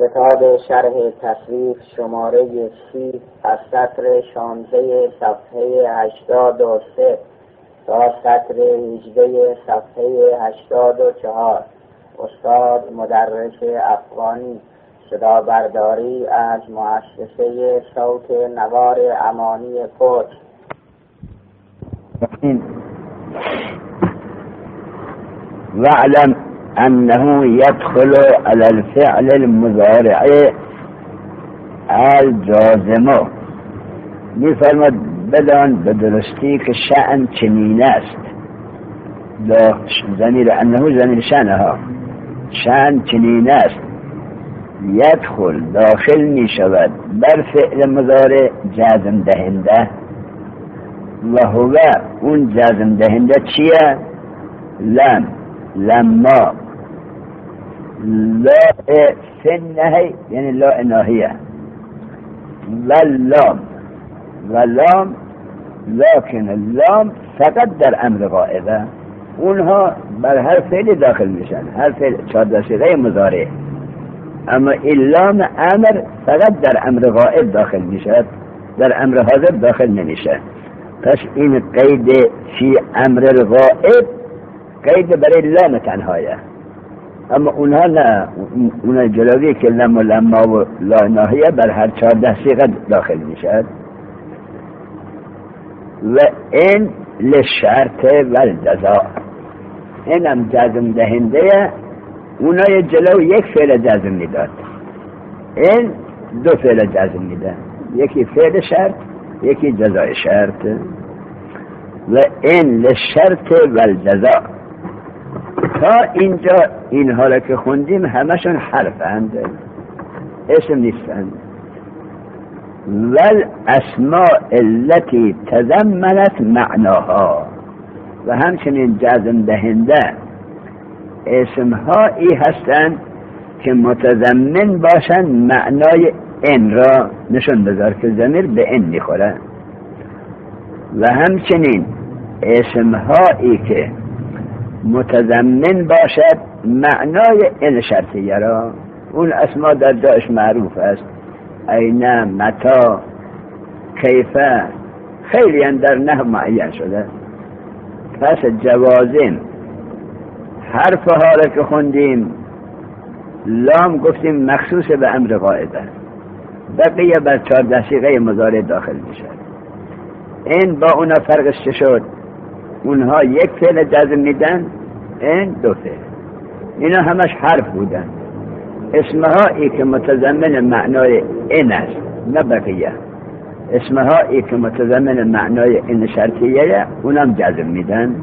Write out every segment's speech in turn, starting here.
کتاب شرح تصریف شماره 30 از سطر 16 صفحه 83 تا سطر 18 صفحه 84. استاد مدرس افغانی. صدا برداری از مؤسسه صوت نوار امانی کوچ. واعلم أنه يدخل على الفعل المضارع الجازم. می‌فرماید بدان به درستی که شأن چنین است. ضمیر انه ضمیر شأنها، شأن چنین است. يدخل داخل می شود بر فعل مضارع جازم دهنده و هو اون جازم دهنده چیه؟ لم، لما، لا سنه یعنی لا ناهیه، و لام، لكن اللام فقط در امر غائبه. اونها بر هر فعل داخل میشن، هر فعل 14 صيغه مضارع، اما اللام امر فقط در امر غائب داخل میشد، در امر حاضر داخل نمیشه. پس این قید فی امر الغائب قید برای لام تنهایه، اما اونها نه، اونها جلوی که لم و لما و لا ناهیه بر هر 14 صيغه داخل میشد. و این لشرط و الجزاء، این هم جزم دهنده، اونها جلو یک فعل جزم میداد، این دو فعل جزم میده، یکی فعل شرط یکی جزای شرط. و این لشرط و الجزاء. تا اینجا این حالا که خوندیم همشون حرفند، اسم نیستند. والاسماء التي تضمنت معناها، و همچنین جزم دهنده اسمهایی هستند که متضمن باشند معنای ان را. نشون بذار که ضمیر به ان میخوره. و همچنین اسمهایی که متضمن باشد معنای ان شرطیه را. اون اسما در جایش معروف است، اینا، متا، کیفه، خیلی در نحو معین شده. پس جوازم حرف ها را که خوندیم، لام گفتیم مخصوص به امر غائبه، بقیه بر 14 صيغه مضارع داخل میشه. این با اونا فرقش چه شد؟ اونها یک فعل جزم میدن، این دو فعل. اینا همش حرف بودن. اسمهایی که متضمن معنای این است، نه بقیه. اسمهایی که متضمن معنای این شرطیه اونم جزم میدن.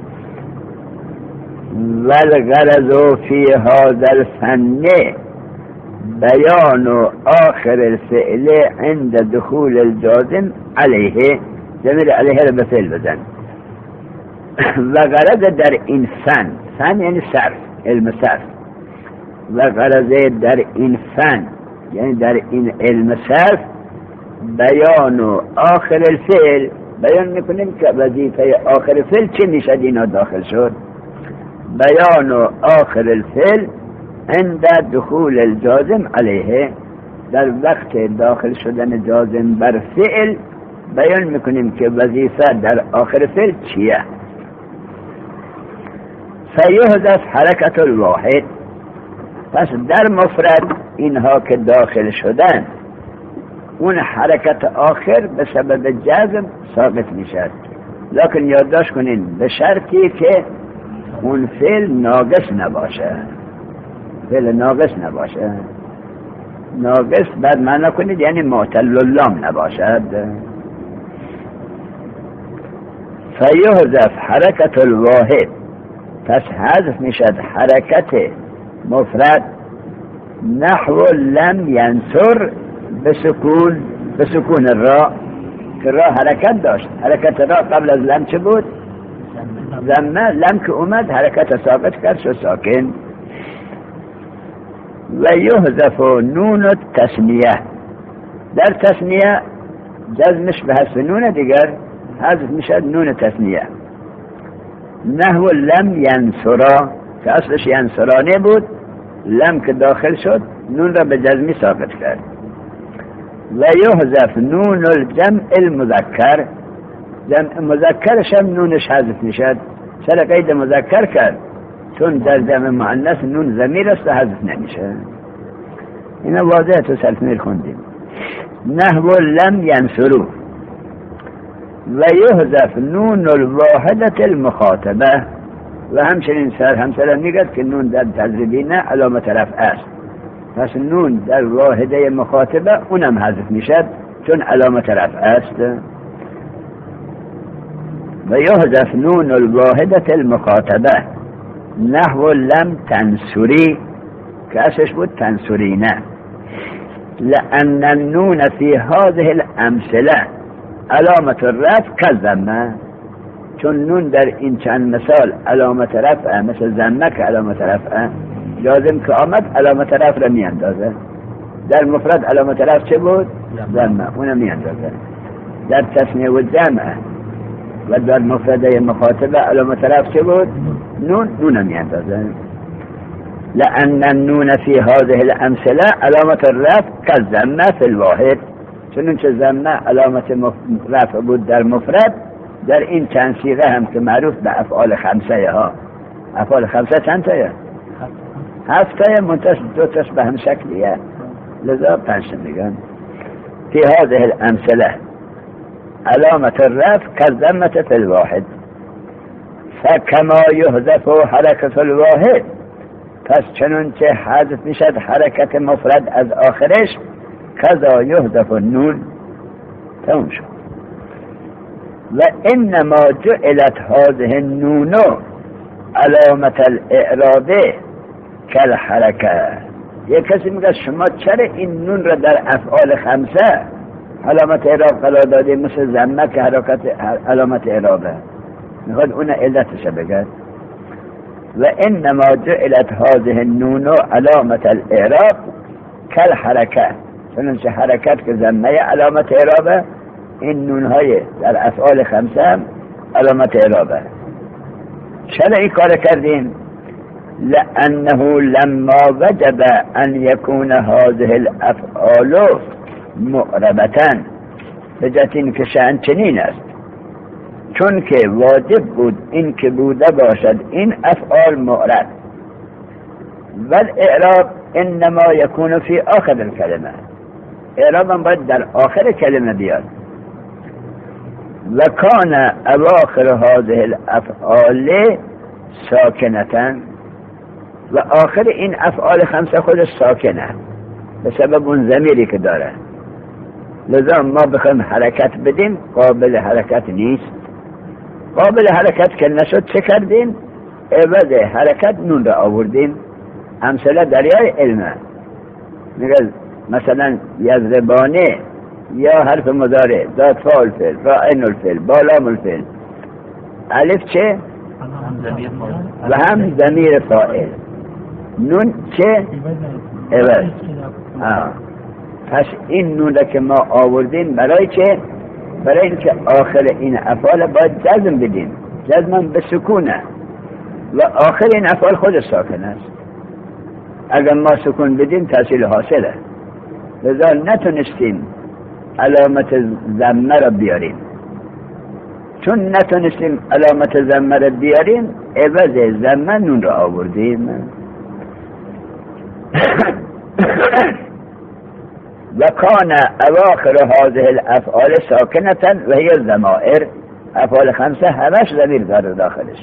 والغرض فی هذا الفن بیان آخر الفعل عند دخول الجازم علیه. ضمیر علیه را به فعل بزن. و غرض در این فن یعنی صرف، علم صرف. و غرض در این فن یعنی در این علم صرف بیان آخر الفعل، بیان میکنیم که وظیفه آخر فعل چه میشد اینا داخل شد. بیان آخر الفعل عند دخول الجازم علیه، در وقت داخل شدن جازم بر فعل بیان میکنیم که وظیفه در آخر فعل چیه. فیحذف حرکت الواحد. پس در مفرد اینها که داخل شدن، اون حرکت آخر به سبب جزم ساقط میشد، لکن یادداشت کنین به شرطی که اون فعل ناقص نباشه. فعل ناقص نباشه، ناقص بعد معنا کنید یعنی معتل اللام نباشد. فیحذف حرکت الواحد. پس حذف میشد حرکت مفرد نحو لم ینصر به سکون را، که را حرکت داشت. حرکت را قبل از لم چه بود؟ ضمه. لم که اومد حرکت ثابت کرد شد ساکن. و یحذف نون التثنیه. در تثنیه جزمش به حذف نون دیگر حذف میشد نون تثنیه. نحو لم ینصرا که اصلش ینصرانه بود، لم که داخل شد نون را به جزمی ثابت کرد. و یحذف نون الجمع المذکر، جمع مذکرش هم نونش حذف میشد. چرا قید مذکر کرد؟ چون در جمع مؤنث نون ضمیر است و حذف نمیشه. اینا واضحه، تو سلفمیر خوندیم. نحو لم ینصرو و یحذف نون الواحدة المخاطبه، و همچنین همسر میگد که نون در تضریبینه علامت رفع است، پس نون در واحده مخاطبه اونم حذف میشد چون علامت رفع است. و یحذف نون الواحدة المخاطبه نحو لم تنصری که اصلش بود تنصرینه. لأن النون في هذه الامثله علامت الرفع كالضمه، چون نون در این چند مثال علامت رفع، مثل ضمه که علامت رفع، لازم که آمد علامت رفع را می اندازه. در مفرد علامت رفع چه بود؟ ضمه، اونم می اندازه. در تثنیه و جمع و در مفرده مخاطبه علامت رفع چه بود؟ نون می اندازه. لأن النون في هذه الامثله علامت الرفع كالضمه في الواحد، چون چه ضمه علامت رفع بود در مفرد، در این چند صیغه هم که معروف به افعال خمسه ها. افعال خمسه چند تایه؟ 7 تایه، منتش 2 تاش به هم شکلیه، لذا 5 میگن. في هذه الامثله علامت الرفع كالضمه في الواحد فكما يحذف حركه الواحد، پس چنون که حذف میشد حرکت مفرد از آخرش، کذا یحذف النون. تمام شد. و انما جعلت هذه النون علامت الاعراب کالحرکه. یک کسی میگه شما چرا این نون را در افعال خمسه علامت اعراب قرار دادی، مثل ضمه که حرکت علامت اعرابه؟ میخواد اون علتش بگه. و انما جعلت هذه النون علامت الاعراب کالحرکه، چنانچه حرکت که ضمه علامت اعرابه، این نونهای در افعال خمسه هم علامت اعرابه. چرا این کار کردیم؟ لأنه لما وجب ان يكون هذه الافعال معربتن، به جهت این که شأن چنین است، چون که واجب بود این که بوده باشد این افعال معرب، و الاعراب انما يكون في آخر الكلمه، اعراب هم باید در آخر کلمه بیاد. و کان اواخر هذه الافعال ساکنتن، و آخر این افعال خمسه خودش ساکنه به سبب اون ضمیری که داره، لذا ما بخوایم حرکت بدیم قابل حرکت نیست. قابل حرکت که نشد چه کردیم؟ عوض حرکت نون را آوردیم. امثله دریای علمه، میگه مثلا یضربانه یا حرف مضارع ذات فاعل فعل راعن الفعل بالام الفعل، الف چه؟ و هم ضمیر فاعل، نون چه؟ عوض. پس این نون را که ما آوردیم برای چه؟ برای اینکه آخر این افعال باید جزم بدیم، جزم به سکونه، و آخر این افعال خود ساکن است. اگر ما سکون بدیم تحصیل حاصله، لذا نتونستیم علامت ضمه را بیاریم. چون نتونستیم علامت ضمه را بیاریم، عوض ضمه نون را آوردیم. و کان اواخر هذه الافعال ساکنتا و هی الضمائر، افعال خمسه همش ضمیر داره داخلش.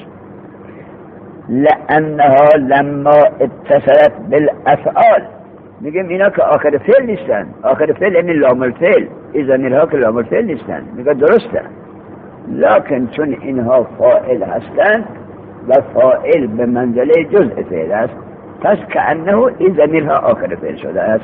لانها لما اتصلت بالافعال، میگم اینا که آخر فعل نیستن، آخر فعل یعنی لام الفعل، این ضمیرها که لام الفعل نیستن، میگه درسته، لکن چون اینها فاعل هستند و فاعل به منزله جزء فعل است، پس کأنه این ضمیرها آخر فعل شده است.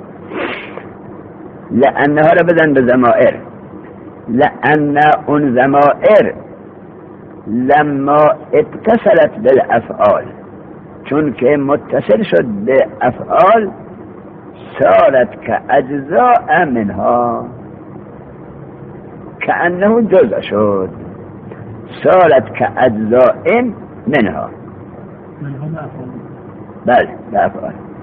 لأنها را بدن به ضمائر، لأن اون ضمائر لما اتصلت بالافعال، چون که متصل شد به افعال، صارت که اجزاء منها، کأنه جزء شد، صارت که اجزاء منها. بله، به افعال.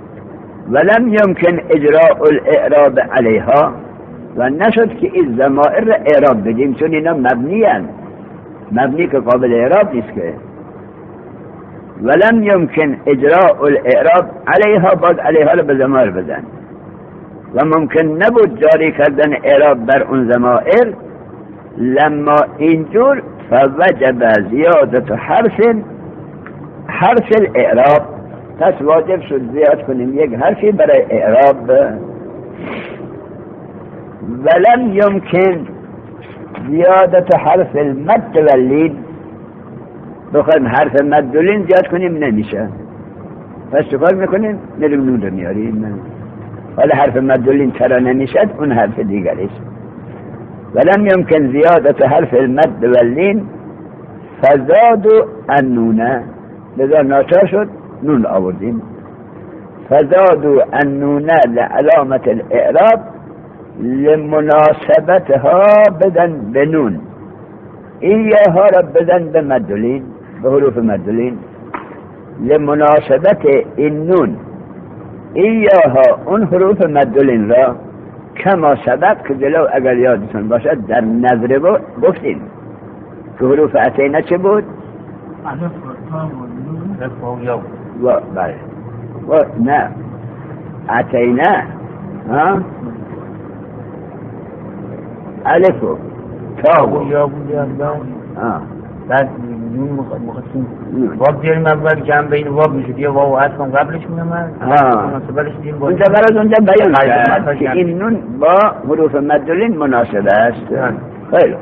ولم يمكن اجراء الاعراب علیها و نشد که این ضمائر را اعراب بدیم، چون اینا مبنی که قابل اعراب نیست که. ولم يمكن اجراء الاعراب علیها، باز علیها را به ضمائر بزن و ممکن نبود جاری کردن اعراب بر اون ضمائر. لما اینجور فوجب زیادت حرف الاعراب، پس واجب شد زیاد کنیم یک حرفی برای اعراب. ولم يمكن زیادت حرف المد واللین، بخوایم حرف مد و لین زیاد کنیم نمیشه، پس چکار میکنیم؟ میریم نون رو میاریم. حالا حرف مد و لین چرا نمیشد؟ اون حرف دیگریست. ولم يمكن زیادت حرف المد واللین فزادوا النون، لذا ناچار شد نون آوردیم. فزادوا النون لعلامة الاعراب لمناسبتها بدن بنون، ایاها را بدن به مدلین، به حروف مدلین. لمناسبت این نون ایاها، اون حروف مدلین را کما سبق که جلو اگر یادتون باشد در نظر گفتیم که حروف اتینا چه بود؟ و بله و نه اتینا الف و تا بود بعد نون مخصوص واب دیریم اول جمع بین واب میشد، یه واو عطف هم قبلش میامد مناسبتش دیم با اونجا برای اونجا بیان کرد که این نون با حروف مدلین مناسب است. خیلی.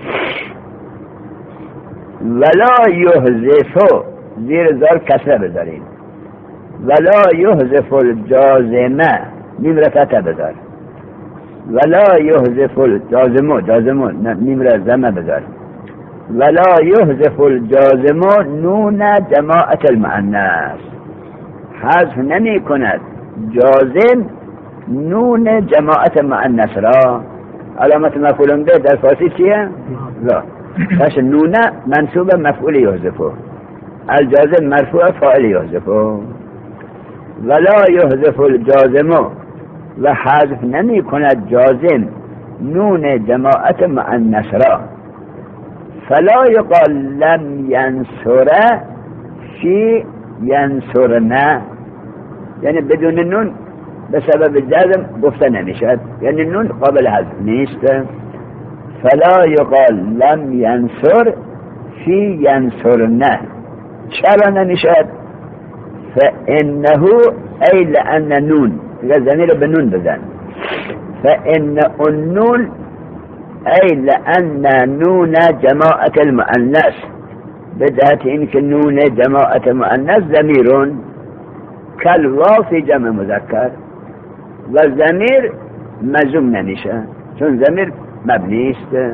ولا یحذف، زیر زار کسره بذاریم. ولا یحذف الجازمه، میم را فتح بذار. ولا یحذف الجازمه میم را زمه بذار. ولا یحذف الجازم نون جماعت المؤنث، حذف نمی کند جازم نون جماعت مؤنث را. علامت مفعول به در فارسی چیه؟ لا. پس نون منصوب مفعول یحذفه، الجازم مرفوع فاعل یحذفه. ولا یحذف الجازم، و حذف نمی کند جازم نون جماعت مؤنث را. فلا یقال لم ینصر فی ینصرن، یعنی بدون نون به سبب جزم گفته نمیشد، یعنی نون قابل حذف نیست. فلا یقال لم ینصر فی ینصرن، چرا نمیشد؟ فانه ای لان نون، دیگه ضمیر به نون بزن. فان النون ای لأن نون جماعت المؤنث، بدهت این که نون جماعت مؤنث ضمیرون کالواو فی جمع مذکر، و ضمیر مجزوم نمیشه چون ضمیر مبنی است.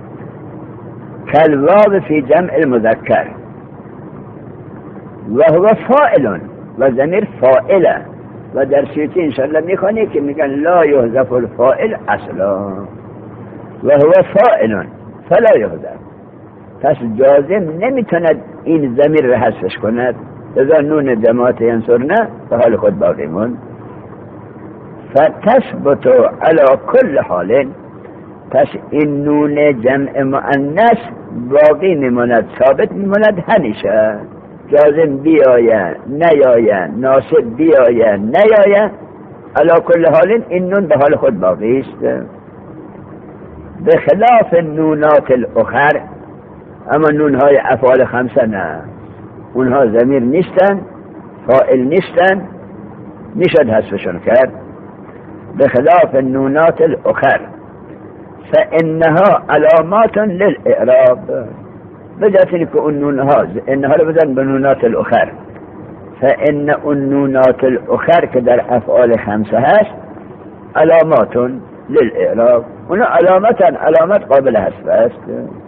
کالواو فی جمع المذکر و هو فاعل، و ضمیر فاعله، و در سیوطی انشاءالله میخوانی که میگن لا یحذف الفاعل اصلا و هو فاعل فلا یحذف. پس جازم نمیتوند این ضمیر را حذفش کند، لذا نون جماعت ینصرن به حال خود باقی ماند. فتثبت علی کل حال، پس این نون جمع مؤنث باقی میماند، ثابت میماند همیشه. جازم بیاید نیاید، ناصب بیاید نیاید، علی کل حال این نون به حال خود باقی است. به خلاف نونات الاخر، اما نونهای افعال خمسه نه، اونها ضمیر نیستن، فاعل نیستن، میشد حذفشون کرد. به خلاف نونات الاخر فانها علامات للاعراب، بجاتین که اون نونها انها رو بزن به نونات الاخر. فان اون نونات الاخر که در افعال خمسه هست علامات للاعراب، اونا علامت قابل حذف است.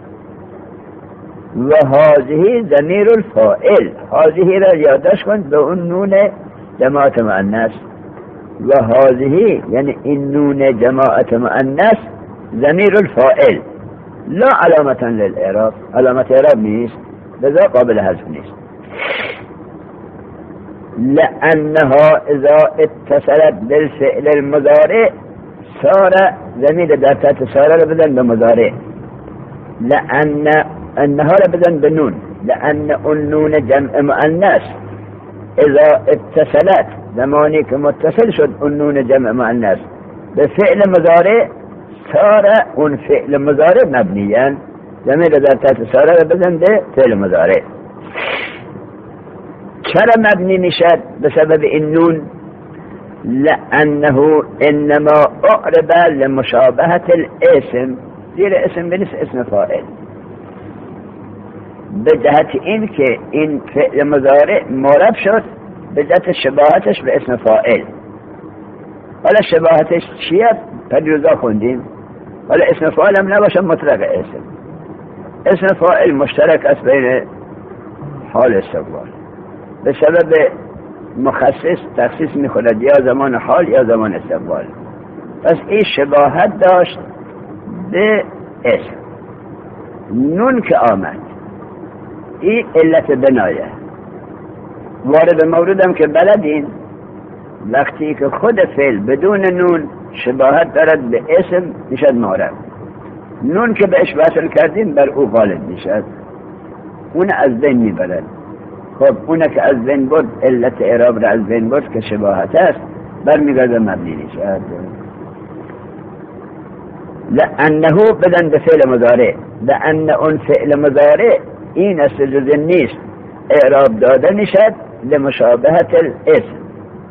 و هذه ضمیر الفاعل، هذه را یادداشت کن به اون نون جماعت مؤنث. و هذه یعنی این نون جماعت مؤنث ضمیر الفاعل لا علامتا للاعراب، علامت اعراب نیست، لذا قابل حذف نیست. لأنها إذا اتصلت بالفعل المضارع صار ضمیر در تحت صار را بدن به مضارع، لأن انها را بدن به نون، لأن النون جمع مؤنث اذا اتصلت، زمانی که متصل شد النون جمع مؤنث به فعل مضارع صار اون فعل مضارع مبنیاً، ضمیر در تحت صار را بدن به فعل مضارع. چرا مبنی میشد به سبب این نون؟ لأنه انما اعرب لمشابهة الاسم، زیر اسم بنیست اسم فاعل، به جهت این که این فعل مضارع معرب شد به جهت شباهتش به اسم فاعل. حالا شباهتش چیه؟ پریروزا خوندیم. حالا اسم فاعل هم نباشه مطلق اسم فاعل مشترک است بین حال استقبال، به سبب مخصص تخصیص میخورد یا زمان حال یا زمان استقبال. پس این شباهت داشت به اسم. نون که آمد این علت بنایه. وارد موردم که بلدین وقتی که خود فعل بدون نون شباهت دارد به اسم میشد معرب. نون که بهش وصل کردیم بر او غالب میشد، اون از بین میبرد. خب اونه که از بین برد، علت اعراب را از بین برد که شباهت است، برمیگرده مبنی میشد. لأنه بدن به فعل مضارع، لأن اون فعل مضارع این است جز نیست اعراب داده میشد لمشابهت الاسم.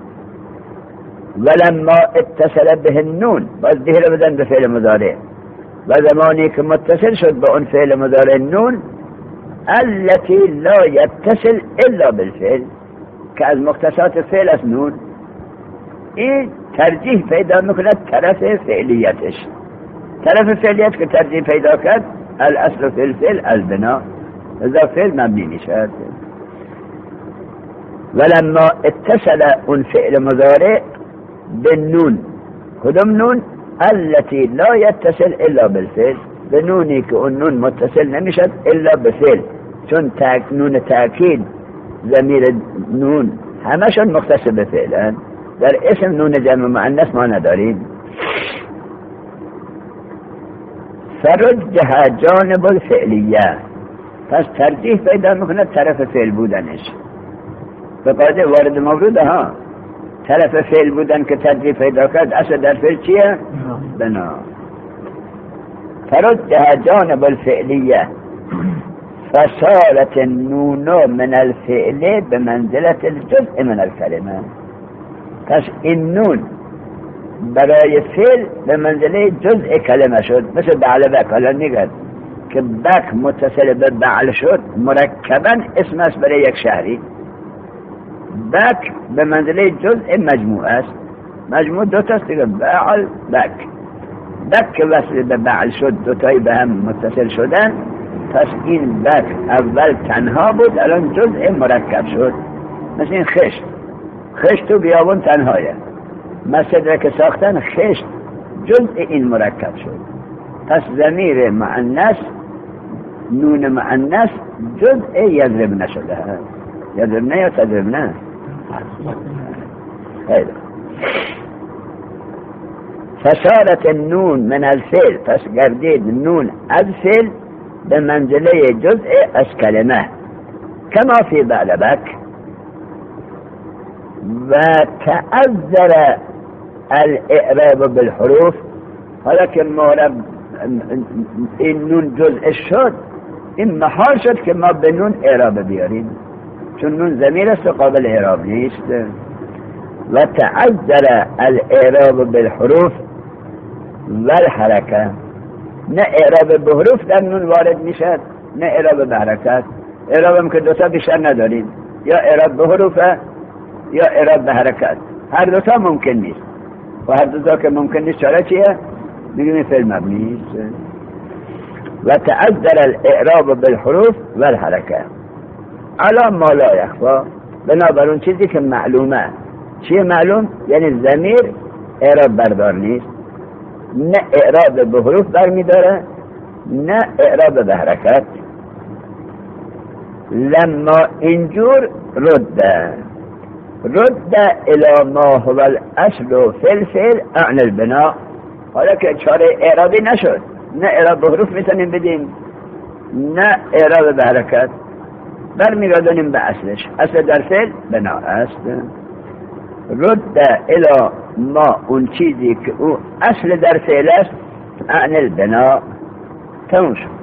ولما اتصل به النون، باز دیگه رو بدن به فعل مضارع، و زمانی که متصل شد به اون فعل مضارع نون التي لا يتصل الا بالفعل، که از مختصات فعل است نون، این ترجیح پیدا میکند طرف فعلیتش. طرف فعلیت که ترجیح پیدا کرد الاصل فی الفعل البنا، اذا فعل مبنی میشد. ولما اتصل اون فعل مضارع بالنون، کدام نون؟ التي لا يتصل الا بالفعل، به نونی که اون نون متصل نمیشد الا بفعل، چون نون تأکید ضمیر نون همشون مختص به فعلن. در اسم نون جمع مؤنث ما نداریم. فرجح جانب الفعلیه، پس ترجیح پیدا میکنه طرف فعل بودنش. به قاعده وارد مورد ها طرف فعل بودن که ترجیح پیدا کرد اصل در فعل چیه؟ بنا. فرجح جانب الفعلیه فصارت النون من الفعل بمنزلة الجزء من الكلمه. پس این نون برای فعل به منزله جزء کلمه شد، مثل بعل بک. حالا میگه که بک متصل به بعل شد، مرکبا اسم است برای یک شهری. بک به منزله جزء مجموع است، مجموع دوتاست دیگه، بعل بک. بک که وصل به بعل شد دوتایی به هم متصل شدن، پس این بک اول تنها بود الان جزء مرکب شد. مثل این خشت تو بیابون تنهایه، مسجد را که ساختن خشت جزء این مرکب شد. پس ضمیر مؤنث نون مؤنث جزء یضربن شده هست. یضربن یا تضربن؟ فصارت النون من الفعل، پس گردید نون از فعل به منزله جزء از کلمه، کما فی بعل بک. و تعذر الاعراب بالحروف، حالا که معرب این نون جزء شد، این محال شد که ما به نون اعراب بیاریم، چون نون ضمیر است و قابل اعراب نیست. و تعذر الاعراب بالحروف والحرکه، نه اعراب به حروف در نون وارد میشد نه اعراب به حرکت. اعراب هم که دوتا بیشتر نداریم، یا اعراب به حروفه یا اعراب به حرکت، هر دوتا ممکن نیست. و هر دوتا که ممکن نیست چاره چیه؟ میگیم فعل مبنی است. و تعذر الاعراب بالحروف والحرکه علی ما لا یخفا، بنابر اون چیزی که معلومه. چیه معلوم؟ یعنی ضمیر اعراب بردار نیست، نه اعراب به حروف برمیداره نه اعراب به حرکت. لما اینجور رده، رد الى ما هو الاصل فی الفعل اعن البناء. حالا که چاره اعرابی نشد، نه اعراب به حروف میتونیم بدیم نه اعراب به حرکت، برمیگردونیم به اصلش. اصل در فعل بنا است. رد الى ما اون چیزی که او اصل در فعل است اعن البناء. تموم شد.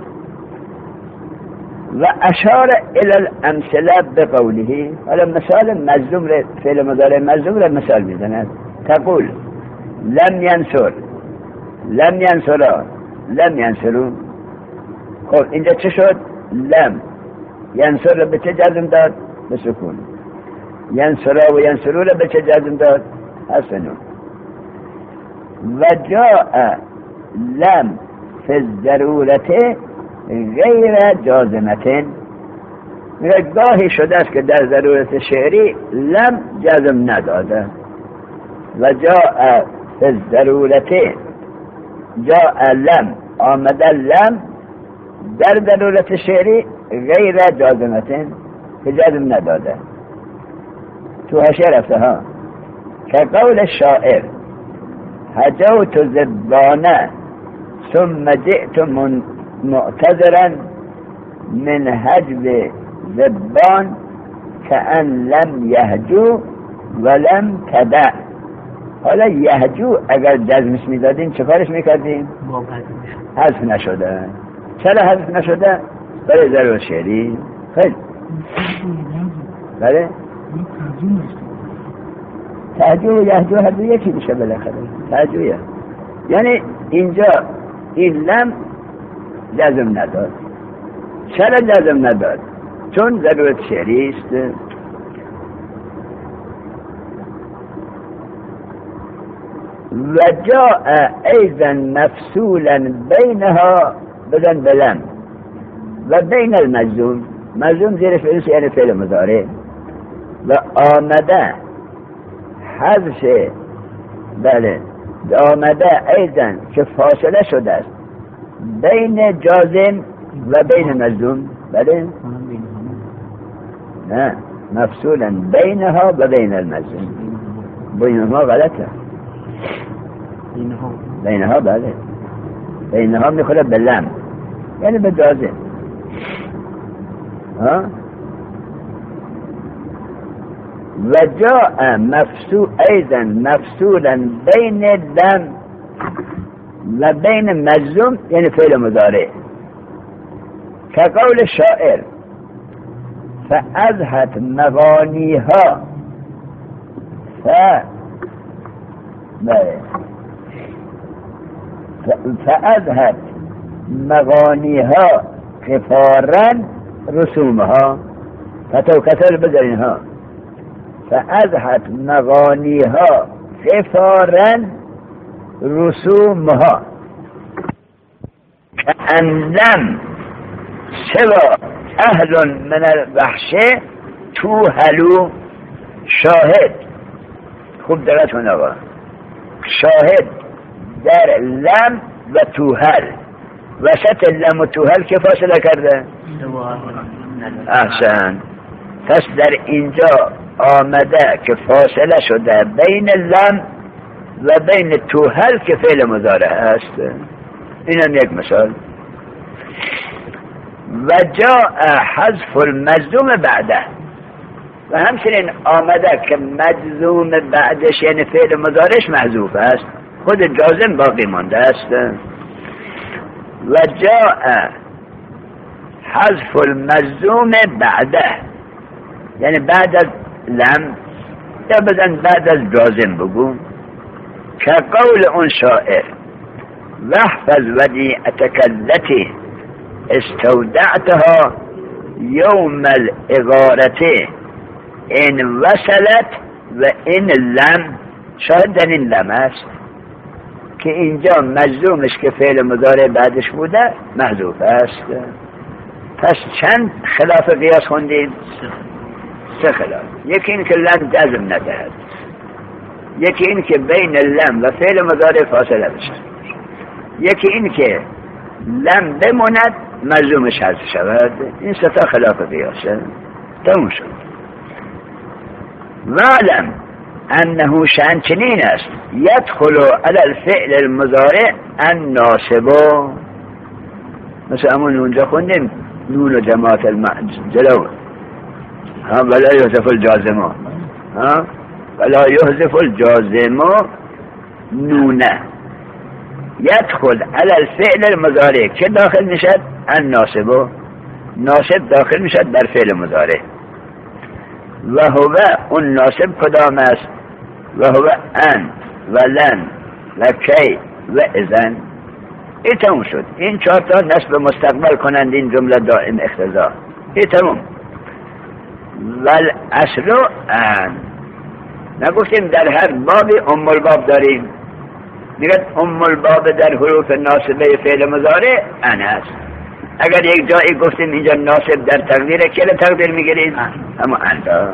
و اشار الى الامثله بقوله. حالا مثال مجزوم فعل مضارع مجزوم را مثال میزند. تقول لم ينصر، لم ينصرا، لم ينصرون. خب اینجا چه شد؟ لم ینصر را به چه جزم داد؟ به سکون. ینصرا و ینصرو را به چه جزم داد؟ حسنون. و جاء لم فی الضرورت غیر جازمتن. گاهی شده است که در ضرورت شعری لم جزم نداده. و جاء فی الضرورت، جاء لم آمده لم در ضرورت شعری غیر جازمتن که جزم نداده. تو حاشیه رفته ها. که قول شاعر هجوت زبانه ثم جئت معتذرا من هجو زبان کأن لم یهجو ولم تدع. حالا یهجو اگر جزمش میدادیم چه کارش میکردیم؟ حذف نشده. چرا حذف نشده؟ برای ضرورت شعری. خیلی بله تهجو و یهجو هر دو یکی میشه بالاخره. تهجویه یعنی اینجا این لم جزم نداد. چرا جزم نداد؟ چون ضرورت شعری است. و جاء ایضا مفصولا بینها بدن بلم و بین المجزوم. مجزوم زیر فعل یعنی فعل مضارع. و آمده حذف بله آمده ایضا که فاصله شده است بین جازم و بین مجزوم. بله نه مفصولا بینها و بین المجزوم. بینها غلطه. بینها بله بینها میخوره به لم یعنی به جازم. ها و جاء مفصول ایضا مفصولا بین لم و بین مجزوم یعنی فعل مضارع. که قول شاعر فأزهت مغانیها فأزهت مغانیها غفارا رسومها. فتو کسر بذارینها. فأزهت مغانیها غفارا رسومها كأن لم سوى أهل من الوحش توهلو. شاهد خوب دقت کن آقا. شاهد در لم و توهل. وسط لم و توهل که فاصله کرده؟ احسن. پس در اینجا آمده که فاصله شده بین لم و بین توهل که فعل مضارع است. اینم یک مثال. و جاء حذف المجزوم بعده. و همچنین آمده که مجزوم بعدش یعنی فعل مضارعش محذوف است، خود جازم باقی مانده است. و جاء حذف المجزوم بعده یعنی بعد از لم یا بدن بعد از جازم بگو. که قول اون شاعر واحفظ ودیعتک التی استودعتها یوم الاغارته ان وصلت و ان لم. شاهد در این لم است که اینجا مجزومش که فعل مضارع بعدش بوده محذوف است. پس چند خلاف قیاس خوندیم؟ سه خلاف. یکی این که لم جزم ندهد، یکی این که بین لم و فعل مضارع فاصله بشه، یکی این که لم بماند مجزومش حذف شود. این سه تا خلاف قیاسه. تموم شد. وعلم انه شأن چنین است يدخل على الفعل المضارع الناصب، مثل همون اونجا خوندیم نون و جماعت جلو ولا يحذف الجازم ولا يحذف الجازم نونه، يدخل على الفعل المضارع که داخل میشد الناصب، ناصب داخل میشد در فعل مضارع. و هو اون ناصب کدام است؟ و هو ان و لن و کی و اذن. این تموم شد. این 4 تا نصب مستقبل کنند این جمله دائم اقتضا. این تموم. ول اصل ان، نگفتیم در هر بابی ام الباب داریم، میگه ام الباب در حروف ناصبه فعل مضارع ان است. اگر یک جایی گفتیم اینجا ناصب در تقدیر که تقدیر میگیرید اما ان.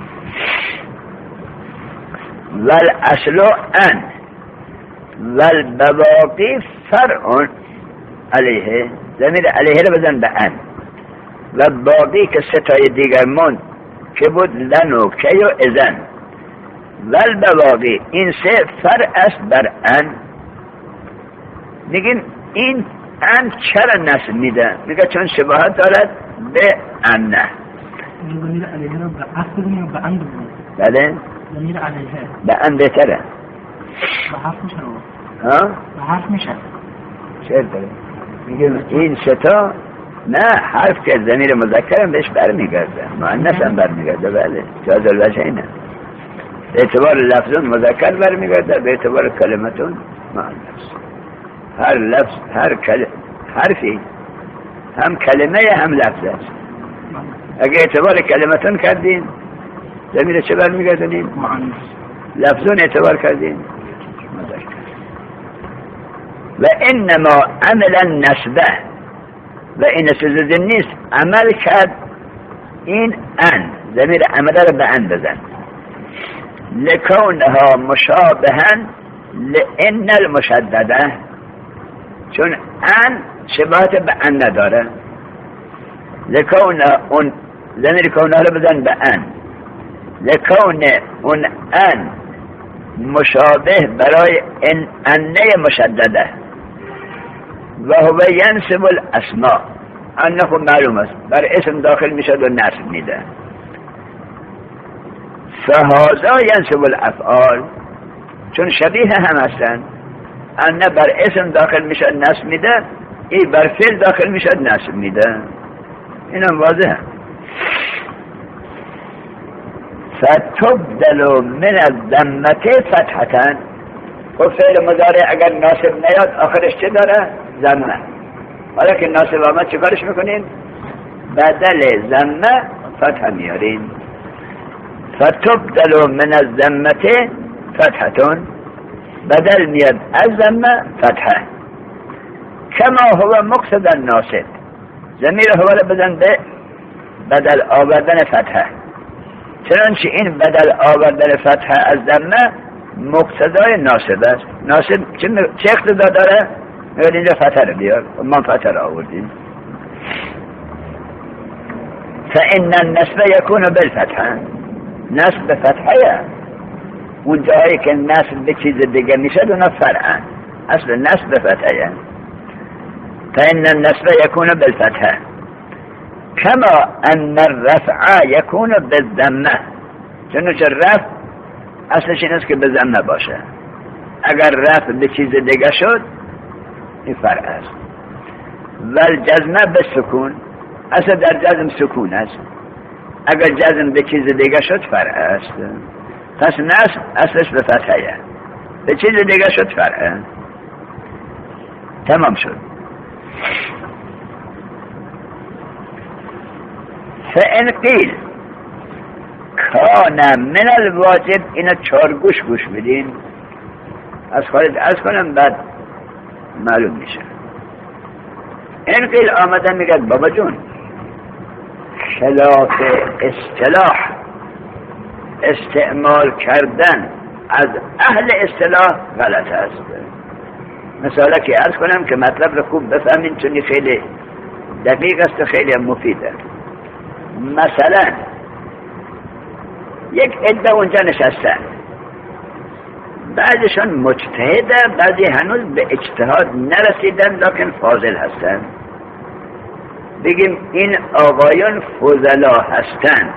ول اصل ان ول بواقی فرع علیه، ضمیر علیه رو بزن به ان، و باقی که 3 تای دیگر مون که بود لن و کی و اذن. ول بواقی این 3 فرع است بر ان. میگیم این ان چرا نصب میده؟ میگه چون شباهت دارد به ان. ضمیر علیه رو به اصل بزنیم به ان بزنیم. بله؟ ضمیر علیه به ان بهتره. به حرف میشه رو. به حرف میشه. چه داره؟ میگیم این 3 تا نه حرف که ضمیر مذکر هم بهش برمیگرده، مؤنث هم برمیگرده. بله جاز الوجهینه، به اعتبار لفظون مذکر برمیگرده، به اعتبار کلمتون مؤنث. هر لفظ حرفی هم کلمه هم لفظ است. اگه اعتبار کلمتون کردین ضمیر چه برمیگردونین؟ مؤنث. لفظون اعتبار کردین مذکر. و انما عمل النسبه، و این سوزده نیست عمل کرد این ان، ضمیر عمله رو به ان بزن، لکونها مشابهن لان المشدده، چون ان شباهت به ان نداره. لکون اون ضمیر کونه رو بزن به ان، لکون اون ان مشابه برای انه مشدده و هو ینصب الاسماء، انه خب معلوم است بر اسم داخل میشد و نصب میده. فهذا ینصب الافعال، چون شبیه هم هستند، انه بر اسم داخل میشد نصب میده، این بر فعل داخل میشد نصب میده. اینم واضحه. فتبدل من الضمه فتحتن، و فعل مضارع اگر ناصب نیاد آخرش چه داره؟ ضمه. حالا که ناصب آمد چه کارش میکنین؟ بدل ضمه فتح میارین. فتبدل من الضمه فتحتون، بدل میاد از ضمه فتحه. کما هو مقصد الناصب، ضمیر هو رو بزن به بدل آوردن فتحه، چنانچه این بدل آوردن فتحه از ضمه مقتضای ناصب است. ناصب چه اقتضا داره؟ میگه اینجا فتحه رو بیار، ما فتحه رو آوردیم. فإن النصب يكون بالفتحه، نصب فتحه، اون جایی که نصب به چیز دیگه میشه اونا فرعه، اصل نصب فتحه. فإن النصب يكون بالفتحه كما أن الرفع يكون بالضمه، چنانچه رفع اصلش این است که به ضمه باشه. اگر رفع به چیز دیگه شد این فرع است. والجزم بالسکون، اصل در جزم سکون است، اگر جزم به چیز دیگه شد فرع است. پس نصب اصلش به فتحه، به چیز دیگه شد فرع. تمام شد. فإن قیل کان من الواجب، اینا 4 گوش بدین، از خالد از کنم بعد معلوم میشه. این قیل آمدن میگد بابا جون خلاف اصطلاح استعمال کردن از اهل اصطلاح غلط است. مثلا که عرض کنم که مطلب رو خوب بفهمین، چون خیلی دقیق است و خیلی مفیده. مثلا یک عده اونجا نشستن، بعضشون مجتهده، بعضی هنوز به اجتهاد نرسیدن لکن فاضل هستن. بگیم این آقایان فضلا هستند.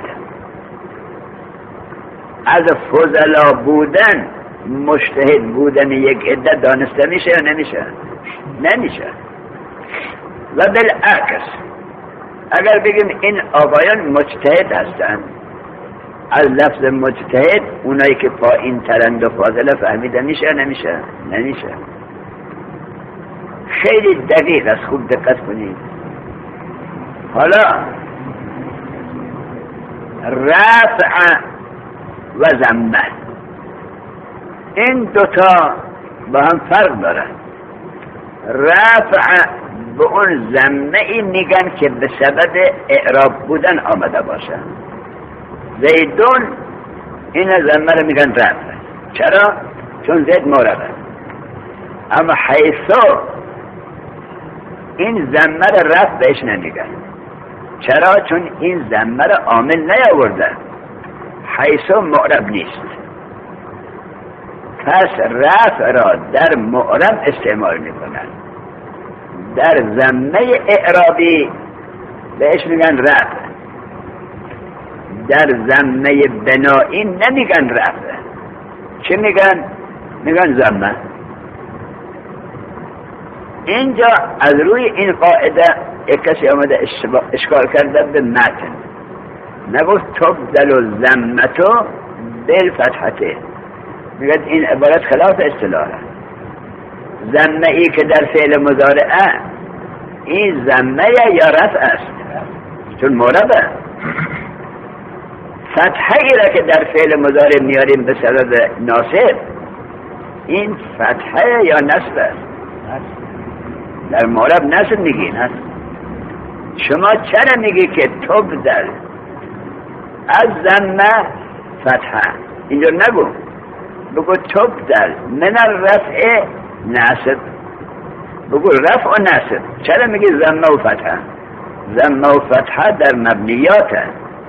از فضلا بودن مجتهد بودن یک عده دانسته میشه یا نمیشه؟ نمیشه. و بالعکس اگر بگیم این آقایان مجتهد هستند، از لفظ مجتهد اونایی که پایین ترند و فاضله فهمیده میشه یا نمیشه؟ نمیشه. خیلی دقیق است، خوب دقت کنید. حالا رفع و ضمه، این دوتا با هم فرق دارن. رفع به اون ضمه ای میگن که به سبب اعراب بودن آمده باشه. زیدون این ضمه رو میگن رفع. چرا؟ چون زید معربه. اما حیثو این ضمه رو رفع بهش نمیگن. چرا؟ چون این ضمه رو عامل نیاورده، حیثو معرب نیست. پس رفع را در معرب استعمال میکنن، در ضمه اعرابی بهش میگن رفع، در ضمه بنایی نمیگن رفع. چه میگن؟ میگن ضمه. اینجا از روی این قاعده یک کسی آمده اشکال کرده به متن، نگفت تبدل و ضمتو بالفتحته. میگه این عبارت خلاف اصطلاحه. ضمه ای که در فعل مضارعه این ضمه یا رفع است، چون معربه. فتحه ای را که در فعل مضارع میاریم به سبب ناصب، این فتحه یا نصب است. در معرب نصب میگین هست. شما چرا میگی که تبدل از ضمه فتحه؟ اینجا نگو، بگو تبدل من الرفع نصب. بگو رفع و نصب. چرا میگی ضمه و فتحه؟ ضمه و فتحه در مبنیاته.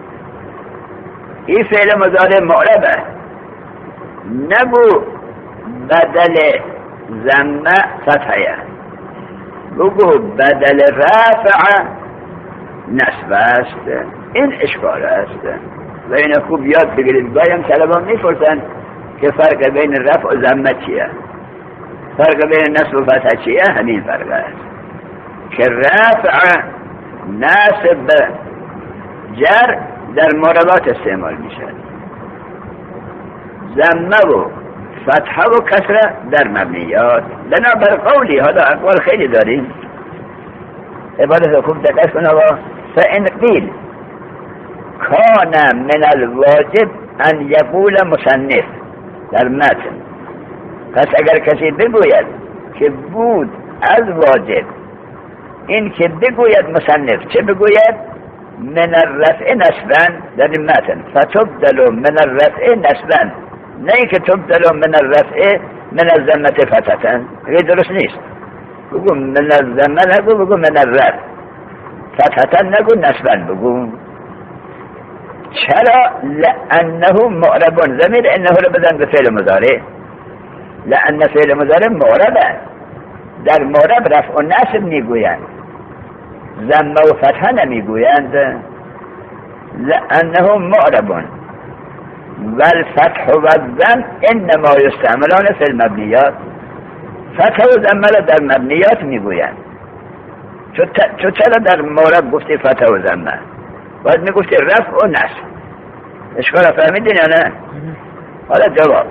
این فعل مضارع معربه، نگو بدل ضمه فتحه، بگو بدل رفع نصب است. این اشکال است و این خوب یاد بگیرید. گاهی طلبان میپرسن که فرق بین رفع و ضمه چیه؟ فرق بین نصب و فتح چیه؟ همین فرق است که رفع نصب جر در معربات استعمال میشه، ضمه و فتحه و کسره در مبنیات. بنابر قولی، حالا اقوال خیلی داریم، عبارت خوب دقت کن آقا. فإن قیل کان من الواجب ان یقول مصنف در متن، پس اگر کسی بگوید که بود از واجب این که بگوید مصنف، چه بگوید؟ من الرفع نصبا در این متن، فتبدل من الرفع نصبا، نه اینکه تبدل من الرفع من الضمه فتحه. این درست نیست. بگو من الضمه نگو، بگو من الرفع فتحه نگو، نصبا بگو. چرا؟ لانه معرب. ضمیر انه رو بزن به فعل مضارع، لان فعل مضارع معربه. در معرب رفع و نصب میگویند، ضمه و فتحه نمیگویند. لانه معرب والفتح والضم انما یستعملان فی المبنیات. فتح و ضمه را در مبنیات میگویند. چون چرا در معرب گفتی فتح و ضمه؟ باید میگفتی رفع و نصب. اشکال فهمیدین یا نه؟ حالا جواب.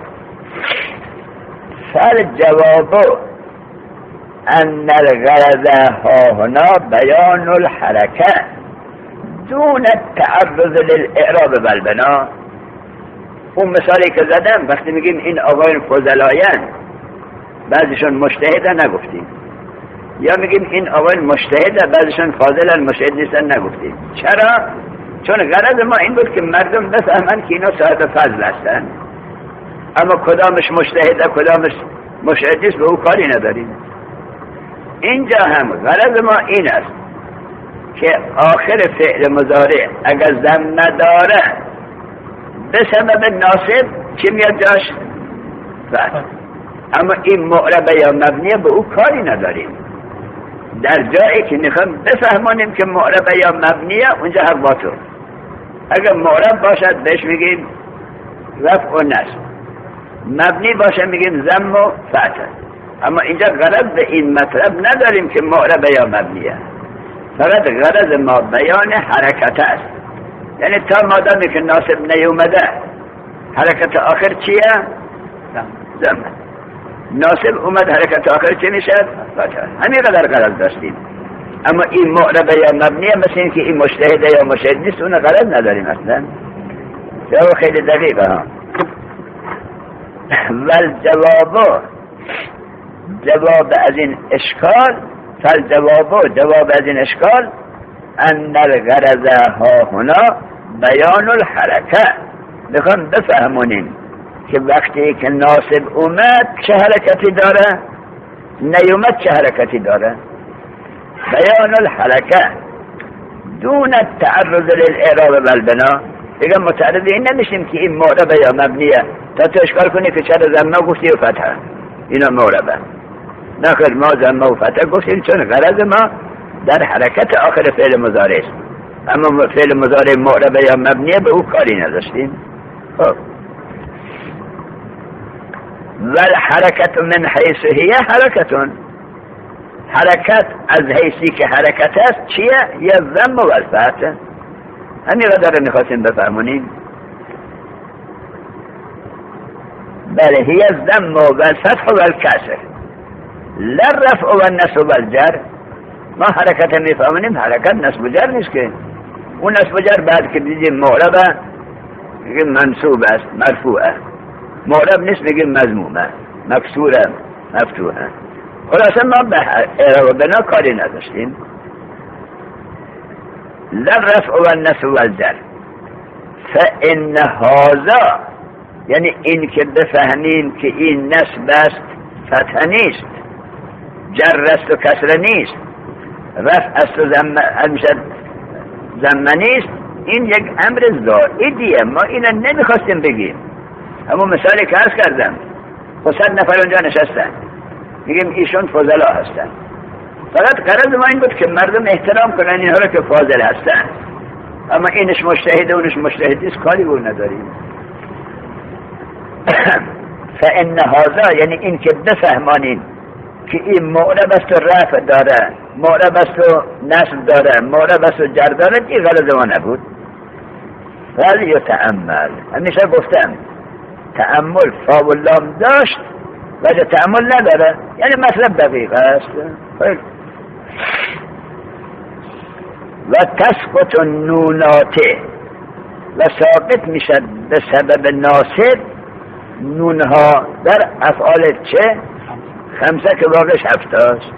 فالجواب ان الغرض ها هنا بیان الحرکه دون التعرض للاعراب والبنا. اون مثالی که زدم وقتی میگیم این آقایان فضلایان بعضیشون مجتهدن نگفتیم، یا میگیم این آقایان مجتهدن بعضیشون فاضلن مجتهد نیستن نگفتیم. چرا؟ چون غرض ما این بود که مردم بفهمن که اینا صاحب فضل هستن، اما کدامش مجتهده کدامش مجتهد نیست به او کاری نداریم. اینجا هم غرض ما این است که آخر فعل مضارع اگر ضمه داره به سبب ناصب چی میاد جاش؟ فتح. اما این معربه یا مبنیه به او کاری نداریم. در جایی که میخوام بفهمانیم که معربه یا مبنیه اونجا حق با تو. اگر معرب باشد بهش میگیم رفع و نصب، مبنی باشه میگیم ضم و فتح. اما اینجا غرض به این مطلب نداریم که معربه یا مبنیه، فقط غرض ما بیان حرکت است. یعنی تا مادامی که ناصب نیومده حرکت آخر چیه؟ ضم. ناصب اومد حرکت آخر چی میشه؟ فتح. همین قدر غرض داشتیم. اما این معربه یا مبنیه مثل این که این مجتهده یا مجتهد نیست، اون غرض نداریم اصلا. جواب خیلی دقیقه ها. جواب از این اشکال، جواب از این اشکال ان الغرض ها هنا بیان الحرکه. بخوام بفهمونیم که وقتی که ناصب اومد چه حرکتی داره، نیومد چه حرکتی داره. بیان الحرکه دون التعرض للاعراب والبنا. دیگه متعرض این نمیشیم که این معربه یا مبنیه تا تو اشکال کنی که چرا ضمه گفتی و فتحه، اینا معربه. نخیر، ما ضمه و فتحه گفتیم چون غرض ما در حرکت آخر فعل مضارع است، اما فعل مضارع معربه یا مبنیه به او کاری نداشتیم. خب والحرکت من حیث هی حرکتون، حرکت از حیثی که حرکت است چیه؟ یه ضم و الفتح. همین قدر میخواستیم بفهمونیم. بله، هی الضم و الفتح و الکسر لا الرفع و النصب و الجر. ما حرکت میفهمونیم، حرکت نصب و جر نیست که. اون نصب و جر بعد که دیدیم معربه میگیم منصوب است، مرفوعه. معرب نیست میگیم مضمومه، مکسوره، مفتوحه. خلاصه ما به اعراب بنا کاری نداشتیم. لا الرفع و النصب و الجر فان هذا، یعنی این که بفهمیم که این نصب است فتح نیست، جر است و کسر نیست، رفع است و ضمه نیست، این یک امر زائدیه. ما اینا نمیخواستیم بگیم. اما مثالی که عرض کردم، 100 نفر اونجا نشستن، میگیم ایشون فضلا هستن. فقط غرض ما این بود که مردم احترام کنن اینها رو که فاضل هستن. اما اینش مجتهد اونش مجتهد نیست، کاری بود نداریم. فان هذا، یعنی این که بفهمانین که این معرب است و رفع داره، معرب است و نصب داره، معرب است و جر داره، این غرض ما نبود. ولی یتأمل، همیشه گفتم تأمل فا و لام داشت ولی تأمل نداره، یعنی مطلب دقیق است. و تسقط النونات، و ثابت میشد به سبب ناصب نونها در افعال چه؟ 5 که واقعش 7 است.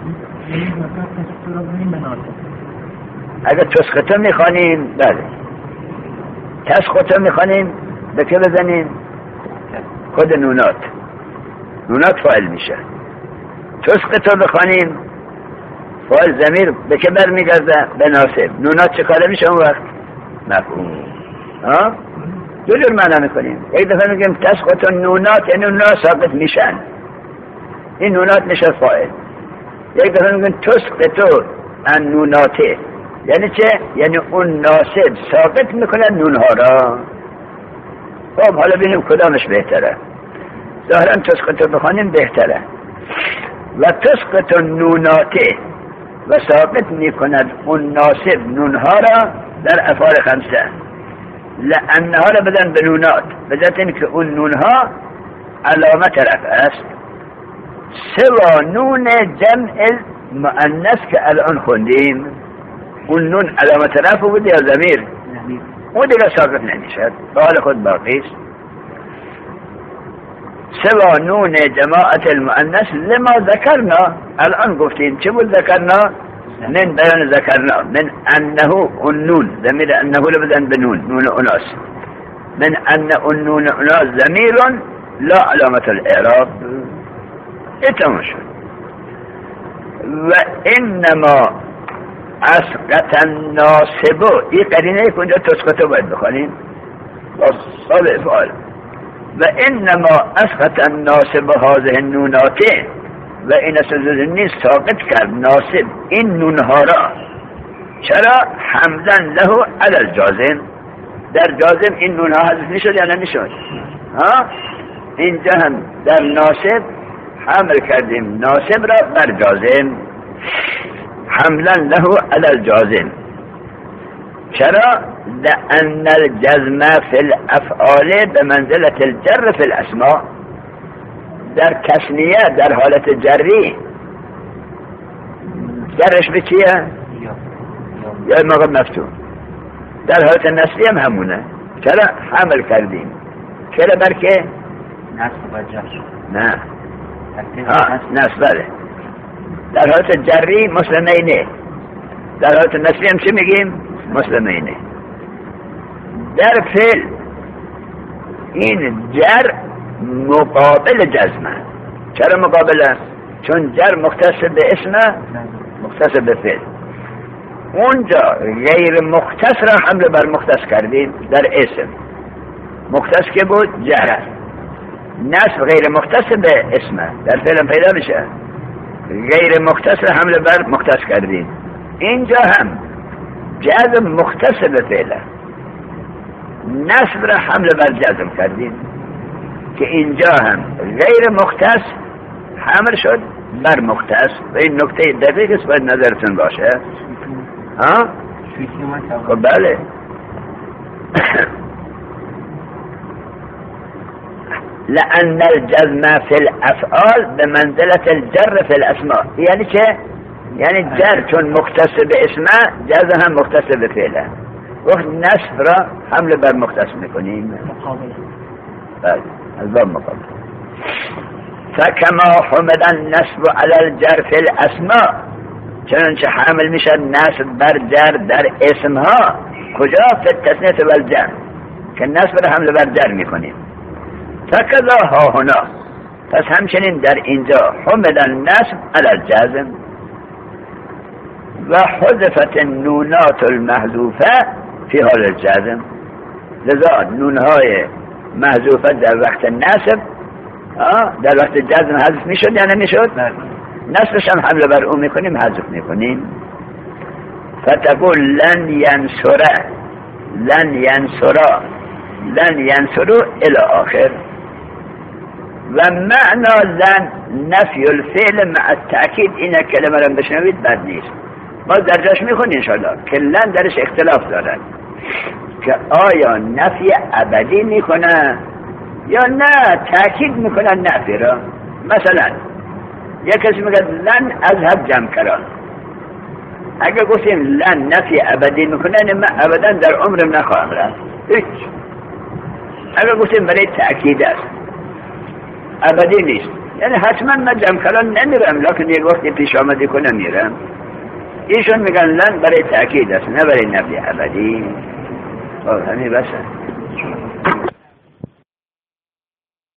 اگر تسقط میخوانیم، بله تسقط میخوانیم به که بزنیم؟ خود نونات فاعل میشه. تسقط بخوانیم فاعل ضمیر به که برمیگرده؟ به ناصب. نونات چه کاره میشه اون وقت؟ مفعول. دو جور معنا میکنیم. یک دفعه میگیم تسقط نونات، یعنی نونات ثابت میشن، این نونات میشه فاعل. یک دفعه میگیم تسقط النوناته، یعنی چه؟ یعنی اون ناصب ثابت میکنه نونها را. خب حالا ببینیم کدامش بهتره. ظاهرا تسقط بخوانیم بهتره. و تسقط النوناته، و ثابت میکند اون ناصب نونها را در افعال 5. لانها را بدن به نونات، به ذات اینکه اون نونها علامت رفع است. سوا نون جمع مؤنث که الان خوندیم، اون نون علامت رفع بود یا ضمیر؟ اون دیگه ساقط نمیشد، به حال خود باقی است. سوا نون جماعت المؤنث لما ذکرنا، الان گفتیم چه بود ذکرنا؟ من بیان ذکرنا من انه اون نون، ضمیر انه لبدن بنون، نون اناس، من ان اون نون اناس ضمیر لا علامت الاعراب. اتمام شد. و انما اسقط الناصب، این قرینه که اونجا تسقط باید بخوانیم. والصل افعال و انما اسقط الناصب هذه النوناتین و این سزنی ساقط کرد ناصب این نونها را. چرا؟ حملا له علی الجازم، در جازم این نونها حذف میشد یا نمیشد؟ اینجا هم در ناصب حمل کردیم ناصب را بر جازم، حملا له علی الجازم. چرا؟ لأن الجزم في الافعال بمنزلة الجر في الاسماء. در تثنیه در حالت جری جرش به چیه؟ یا موقع مفتون. در حالت نصبی هم همونه. چرا؟ حمل کردیم. چرا برکه؟ نصب و جر. نه نصب بله. در حالت جری مسلمینه، در حالت نصبی هم چی میگیم؟ مسلمینه. در فعل این جر مقابل جزمه. چرا مقابله؟ چون جر مختص به اسمه، مختص به فعل. اونجا غیر مختص را حمله بر مختص کردیم در اسم. مختص که بود؟ جر. نصب غیر مختص به اسمه، در فعل پیدا میشه. غیر مختص را حمله بر مختص کردیم. اینجا هم جزم مختص به فعله، نصب را حمله بر جزم کردیم که اینجا هم غیر مختص حمل شد بر مختص. و این نکته دقیق است باید نظرتون باشه. خب بله. لأن الجزم في الافعال بمنزلة الجر في الاسماء. یعنی چه؟ یعنی جر چون مختص به اسمه، جزم هم مختص به فعله. وقت نصب را حمله بر مختص میکنیم. بله از باب مقابل. فكما حمل النصب على الجر في الاسماء، چنانچه حامل میشد نصب بر جر در اسمها. کجا؟ فی التثنیه و الجمع، که نصب را حمله بر جر میکنیم. فکذا ها هنا، پس همچنین در اینجا حمل النصب علی الجزم و حذفت النونات المحذوفه فی حال الجزم. لذا نونهای محذوفه در وقت نصب در وقت جزم حذف میشد یا نمیشد؟ نصبش هم حمله بر اون میکنیم، حذف میکنیم. فتقول لن ینصره، لن ینصرا، لن ینصرو الی آخر. و معنا لن نفی الفعل مع التأکید. این کلمه را بشنوید بد نیست، ما در جاش میخونیم انشاءالله که لن درش اختلاف دارد که آیا نفی ابدی میکنه یا نه تأکید میکنه نفی را. مثلا یک کسی میگه لن اذهب جمکران، اگه گفتیم لن نفی ابدی میکنه یعنی من ابدا در عمرم نخواهم رفت، هیچ. اگه گفتیم برای تأکید است، ابدی نیست، یعنی حتما من جمکران نمیرم لکن یک وقتی پیش آمدی کنه میرم. ایشون میگن لن برای تأکید است نه برای نفی ابدی. همین بسه.